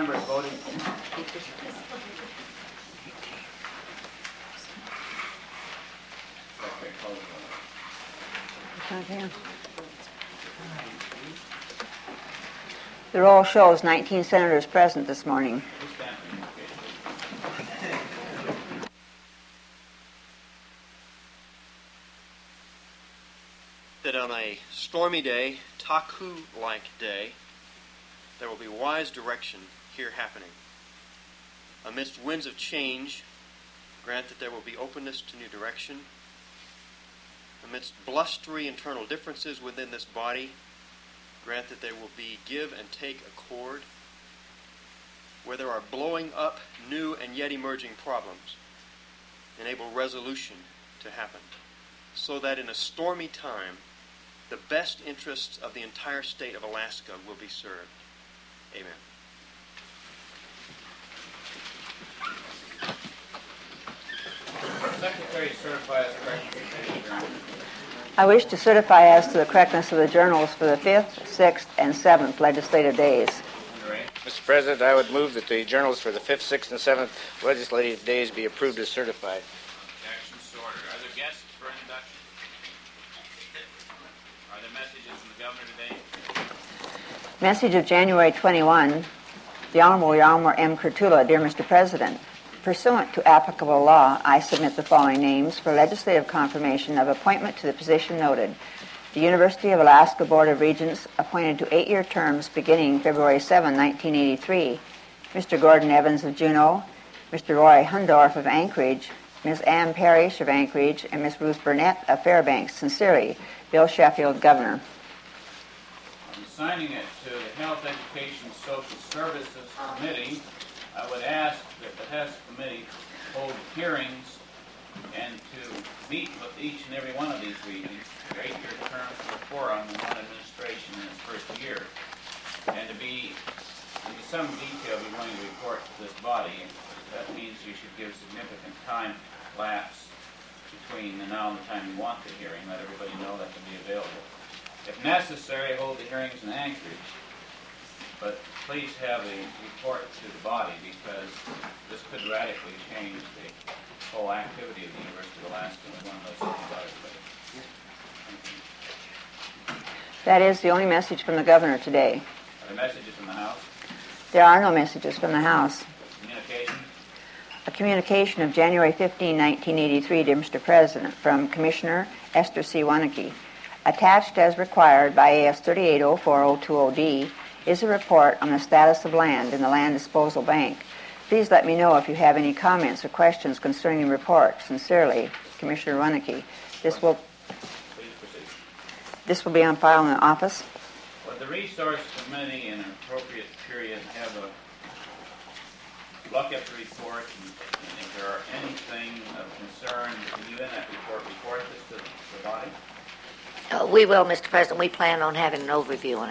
members voting? Okay, close the vote. The roll shows 19 senators present this morning. That on a stormy day, Taku-like day, there will be wise direction here happening. Amidst winds of change, grant that there will be openness to new direction. Amidst blustery internal differences within this body, grant that there will be give and take accord. Where there are blowing up new and yet emerging problems, enable resolution to happen, so that in a stormy time, the best interests of the entire state of Alaska will be served. Amen. Secretary certify as correct. I wish to certify as to the correctness of the journals for the 5th, 6th, and 7th legislative days. Mr. President, I would move that the journals for the 5th, 6th, and 7th legislative days be approved as certified. Action so ordered. Are there guests for introduction? Are there messages from the governor today? Message of January 21, the Honorable Yarmor M. Kurtula, dear Mr. President, pursuant to applicable law, I submit the following names for legislative confirmation of appointment to the position noted. The University of Alaska Board of Regents appointed to 8-year terms beginning February 7, 1983. Mr. Gordon Evans of Juneau, Mr. Roy Hundorf of Anchorage, Ms. Ann Parrish of Anchorage, and Ms. Ruth Burnett of Fairbanks. Sincerely, Bill Sheffield, Governor. I'm assigning it to the Health, Education, Social Services Committee. I would ask that the HES Committee hold hearings and to meet with each and every one of these regions, 8-year terms for 4 on one administration in its first year, and to be, into some detail, be willing to report to this body. That means you should give significant time lapse between now and the time you want the hearing. Let everybody know that can be available. If necessary, hold the hearings in Anchorage. But please have a report to the body because this could radically change the whole activity of the University of Alaska and one of those things about everybody. That is the only message from the Governor today. Are there messages from the House? There are no messages from the House. Communication? A communication of January 15, 1983, dear Mr. President, from Commissioner Esther C. Waneke. Attached as required by AS 3804-020D is a report on the status of land in the Land Disposal Bank. Please let me know if you have any comments or questions concerning the report. Sincerely, Commissioner Waneke. This will be on file in the office. Would the Resource Committee in an appropriate period have a look at the report and if there are anything of concern, can you in that report this to the body? We will, Mr. President. We plan on having an overview on it.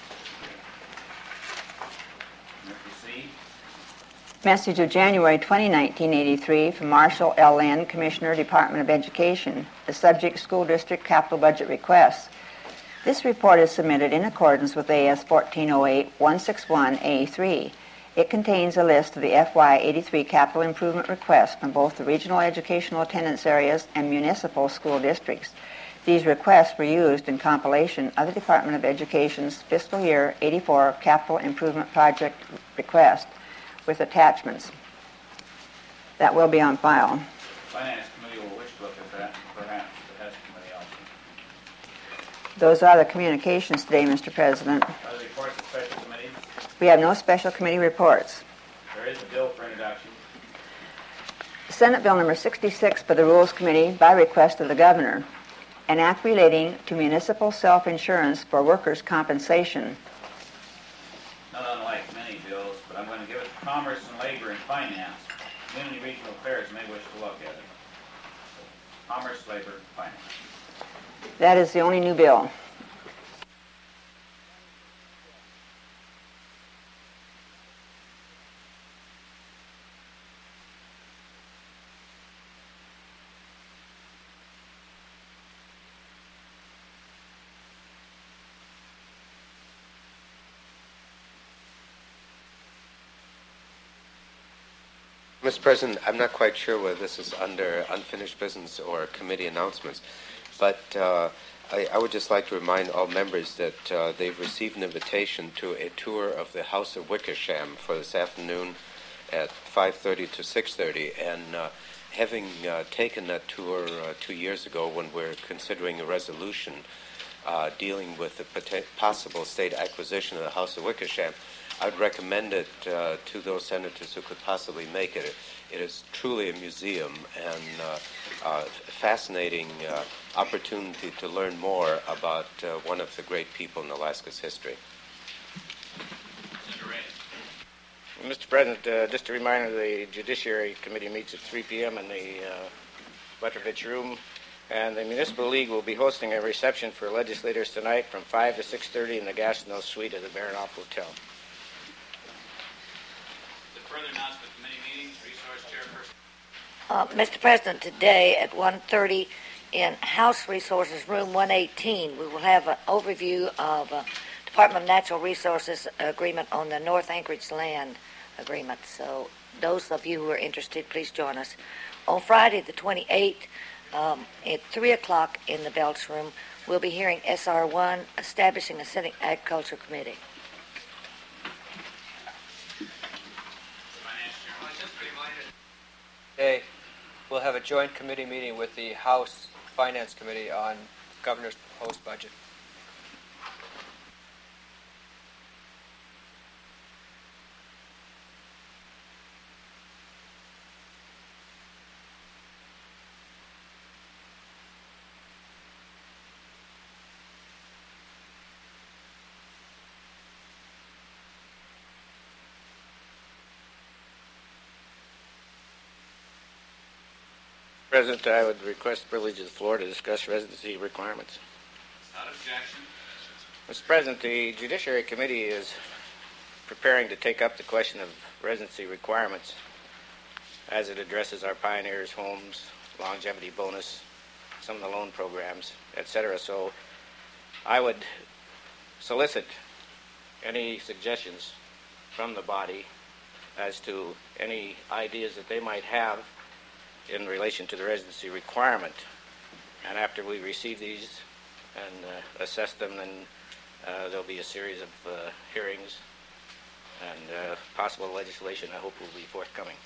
Message of January 20, 1983 from Marshall L. Lynn, Commissioner, Department of Education. The subject, School District Capital Budget Requests. This report is submitted in accordance with AS 1408-161A3. It contains a list of the FY83 capital improvement requests from both the regional educational attendance areas and municipal school districts. These requests were used in compilation of the Department of Education's fiscal year 84 capital improvement project request, with attachments. That will be on file. Finance Committee will wish to look at that, perhaps the HES Committee also. Those are the communications today, Mr. President. Are the reports of special committees? We have no special committee reports. There is a bill for introduction. Senate Bill number 66 by the Rules Committee by request of the Governor. An act relating to municipal self-insurance for workers' compensation. Not unlike many bills, but I'm going to give it to Commerce and Labor and Finance. Community Regional Affairs may wish to look at it. Commerce, Labor, Finance. That is the only new bill. Mr. President, I'm not quite sure whether this is under unfinished business or committee announcements, but I would just like to remind all members that they've received an invitation to a tour of the House of Wickersham for this afternoon at 5:30 to 6:30, and having taken that tour 2 years ago when we're considering a resolution dealing with the possible state acquisition of the House of Wickersham, I'd recommend it to those senators who could possibly make it. It is truly a museum and fascinating opportunity to learn more about one of the great people in Alaska's history. Mr. President, just a reminder, the Judiciary Committee meets at 3 p.m. in the Butrovich Room, and the Municipal League will be hosting a reception for legislators tonight from 5 to 6:30 in the Gastineau Suite of the Baranoff Hotel. Further announcement, committee meetings, resource chairperson. Mr. President, today at 1:30 in House Resources Room 118, we will have an overview of Department of Natural Resources agreement on the North Anchorage land agreement. So those of you who are interested, please join us. On Friday the 28th at 3 o'clock in the Belch Room, we'll be hearing SR1, establishing a Senate Agriculture Committee. Today, we'll have a joint committee meeting with the House Finance Committee on Governor's proposed budget. President, I would request the privilege of the floor to discuss residency requirements. Without objection. Mr. President, the Judiciary Committee is preparing to take up the question of residency requirements as it addresses our pioneers' homes, longevity bonus, some of the loan programs, etc. So I would solicit any suggestions from the body as to any ideas that they might have in relation to the residency requirement. And after we receive these and assess them, then there'll be a series of hearings and possible legislation I hope will be forthcoming.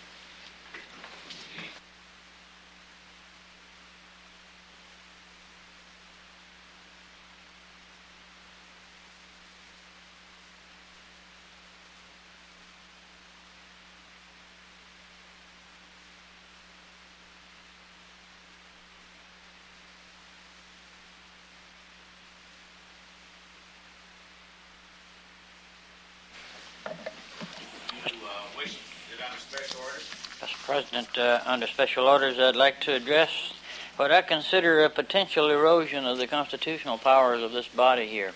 Mr. President, under special orders, I'd like to address what I consider a potential erosion of the constitutional powers of this body here.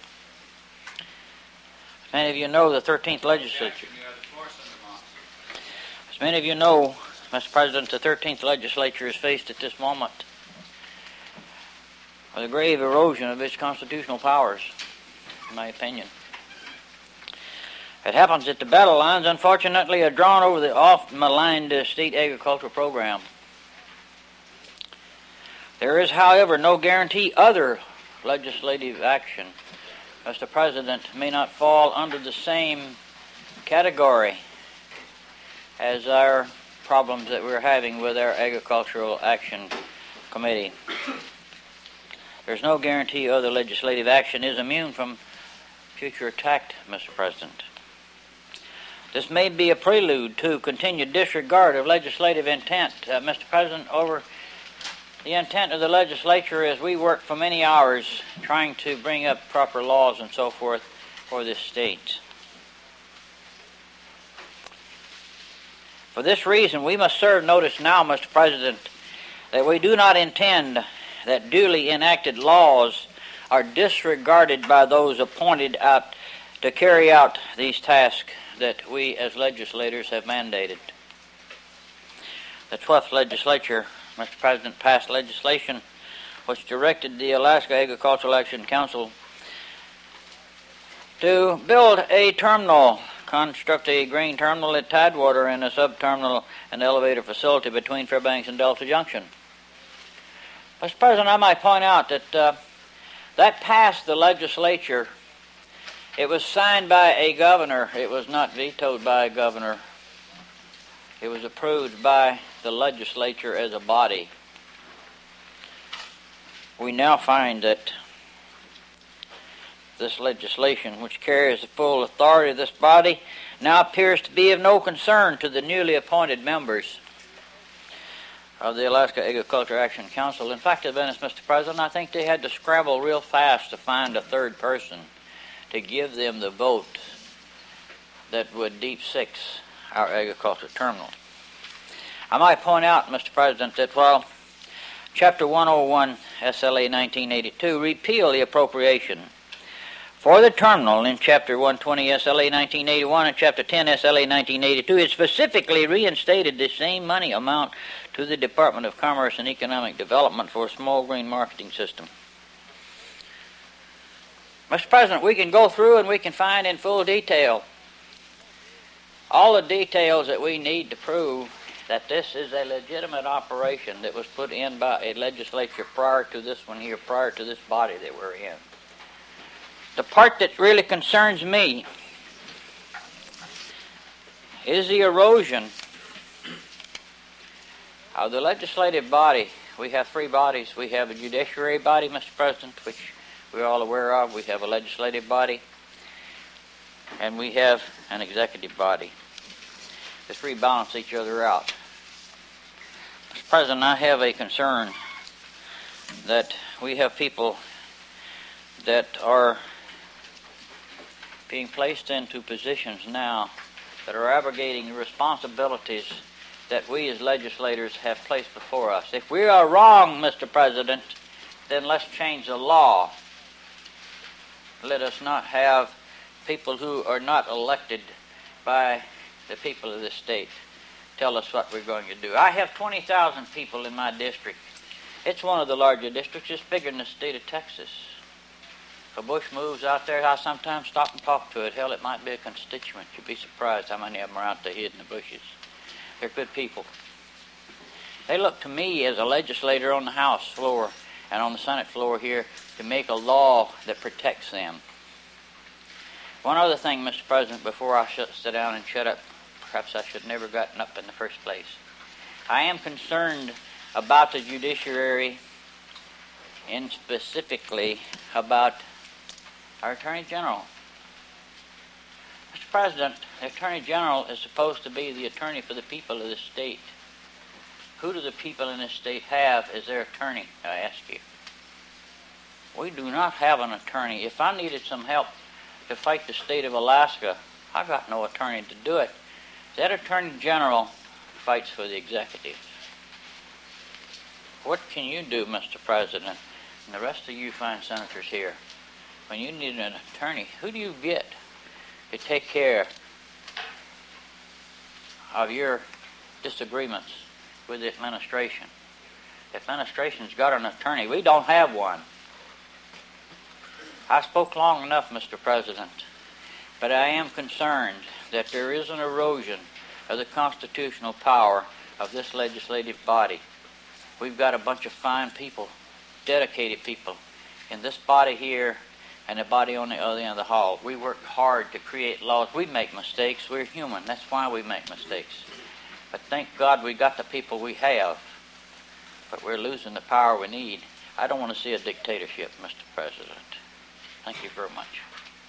As many of you know, the 13th legislature. As many of you know, Mr. President, the 13th legislature is faced at this moment with a grave erosion of its constitutional powers, in my opinion. It happens that the battle lines, unfortunately, are drawn over the oft-maligned state agricultural program. There is, however, no guarantee other legislative action, Mr. President, may not fall under the same category as our problems that we're having with our Agricultural Action Committee. There's no guarantee other legislative action is immune from future attack, Mr. President. This may be a prelude to continued disregard of legislative intent, Mr. President, over the intent of the legislature as we work for many hours trying to bring up proper laws and so forth for this state. For this reason, we must serve notice now, Mr. President, that we do not intend that duly enacted laws are disregarded by those appointed out to carry out these tasks that we as legislators have mandated. The 12th legislature, Mr. President, passed legislation which directed the Alaska Agricultural Action Council to build a terminal construct a grain terminal at Tidewater and a sub-terminal and elevator facility between Fairbanks and Delta Junction. Mr. President, I might point out that that passed the legislature. It was signed by a governor. It was not vetoed by a governor. It was approved by the legislature as a body. We now find that this legislation, which carries the full authority of this body, now appears to be of no concern to the newly appointed members of the Alaska Agriculture Action Council. In fact, Mr. President, I think they had to scrabble real fast to find a third person to give them the vote that would deep six our agriculture terminal. I might point out, Mr. President, that while Chapter 101 SLA 1982 repealed the appropriation for the terminal in Chapter 120 SLA 1981 and Chapter 10 SLA 1982, it specifically reinstated the same money amount to the Department of Commerce and Economic Development for a small grain marketing system. Mr. President, we can go through and we can find in full detail all the details that we need to prove that this is a legitimate operation that was put in by a legislature prior to this one here, prior to this body that we're in. The part that really concerns me is the erosion of the legislative body. We have three bodies. We have a judiciary body, Mr. President, which we're all aware of. We have a legislative body, and we have an executive body. The three balance each other out. Mr. President, I have a concern that we have people that are being placed into positions now that are abrogating the responsibilities that we as legislators have placed before us. If we are wrong, Mr. President, then let's change the law. Let us not have people who are not elected by the people of this state tell us what we're going to do. I have 20,000 people in my district. It's one of the larger districts. It's bigger than the state of Texas. If a bush moves out there, I sometimes stop and talk to it. Hell, it might be a constituent. You'd be surprised how many of them are out there hid in the bushes. They're good people. They look to me as a legislator on the House floor and on the Senate floor here to make a law that protects them. One other thing, Mr. President, before I sit down and shut up, perhaps I should never have gotten up in the first place. I am concerned about the judiciary and specifically about our Attorney General. Mr. President, the Attorney General is supposed to be the attorney for the people of this state. Who do the people in this state have as their attorney, I ask you? We do not have an attorney. If I needed some help to fight the state of Alaska, I got no attorney to do it. That Attorney General fights for the executive. What can you do, Mr. President, and the rest of you fine senators here, when you need an attorney? Who do you get to take care of your disagreements with the administration? The administration's got an attorney. We don't have one. I spoke long enough, Mr. President, but I am concerned that there is an erosion of the constitutional power of this legislative body. We've got a bunch of fine people, dedicated people, in this body here and the body on the other end of the hall. We work hard to create laws. We make mistakes. We're human. That's why we make mistakes. But thank God we got the people we have, but we're losing the power we need. I don't want to see a dictatorship, Mr. President. Thank you very much.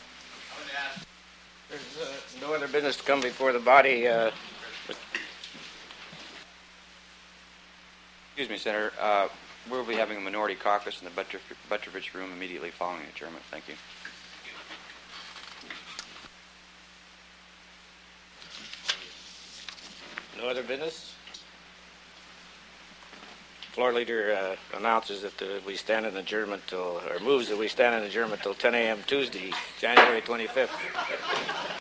There's no other business to come before the body. Excuse me, Senator. We'll be having a minority caucus in the Butrovich room immediately following adjournment. Thank you. No other business? Floor leader announces that we stand in adjournment till, or moves that we stand in adjournment till 10 a.m. Tuesday, January 25th.